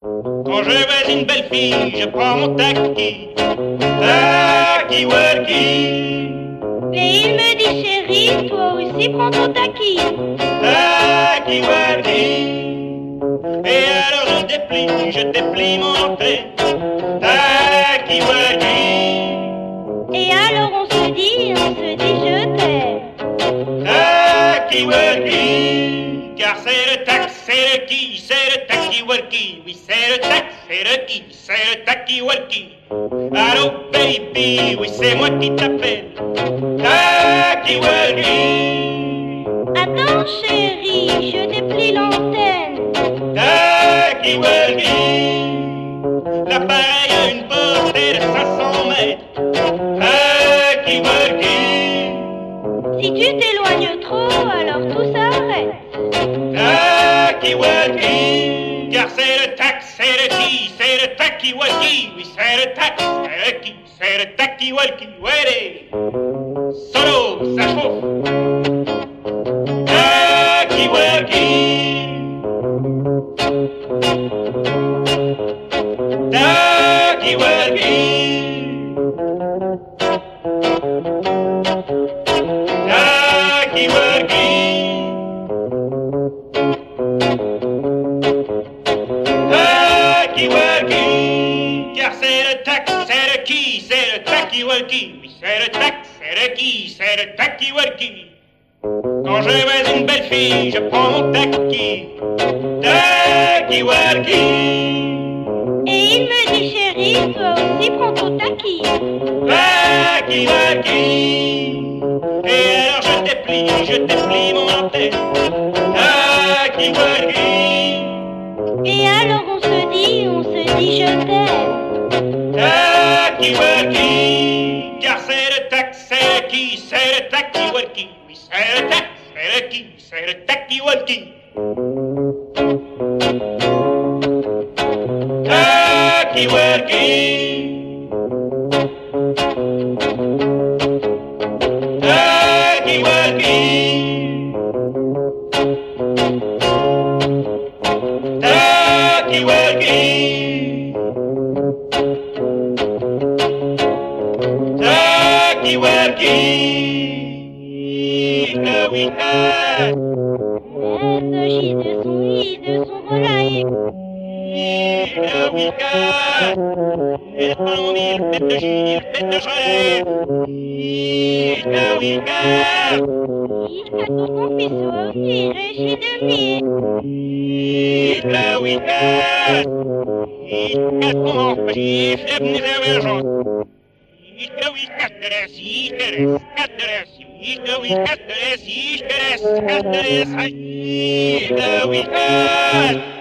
Quand je vois une belle fille, je prends mon taki, taki-walkie. Et il me dit chérie, toi aussi prends ton taki. Taki-walkie. Et alors je déplie mon antenne, taki-walkie. Et alors on se dit je t'aime. Taki-walkie. Car c'est le tac, c'est le qui, c'est le taki-walkie. Oui, c'est le tac, c'est le qui, c'est le taki-walkie. Allô, baby, oui, c'est moi qui t'appelle. Taki-walkie. Attends chérie, je déplie l'antenne. Taki-walkie. L'appareil a une portée de 500 mètres. Taki-walkie. Si tu t'éloignes trop, alors tout s'arrête. Taki-walkie. Car c'est le tac, c'est le qui, c'est le taki-walkie. Oui, c'est le tac, c'est le qui, c'est le taki-walkie. Ouais, solo, ça chauffe. Taki-walkie. Taki-walkie. Taki-walkie. Taki-walkie. Car c'est le tac, c'est le qui, c'est le taki-walkie. Oui, c'est le tac, c'est le qui, c'est le taki-walkie. Quand je vois une belle fille, je prends mon taki, taki-walkie. Et il me dit chérie, toi aussi prends ton taki. Taki-walkie. Et alors je déplie mon antenne, taki-walkie. Et alors on se dit je t'aime. Taki-walkie. Car c'est le tac, c'est le qui, c'est le taki-walkie. Oui, c'est le tac, c'est le qui, c'est le taki-walkie. Taki-walkie. Taki-walkie. Taki-walkie. Le week-end. De son volaille. Le week-end. Et dans mille fêtes de gire, fêtes de soleil. Le week-end. Il a ton fils offrir chez demi. Le week-end. Il a ton enfant, il fait venir un agent. Le week-end de la scie, de le week-end de la scie, le week-end.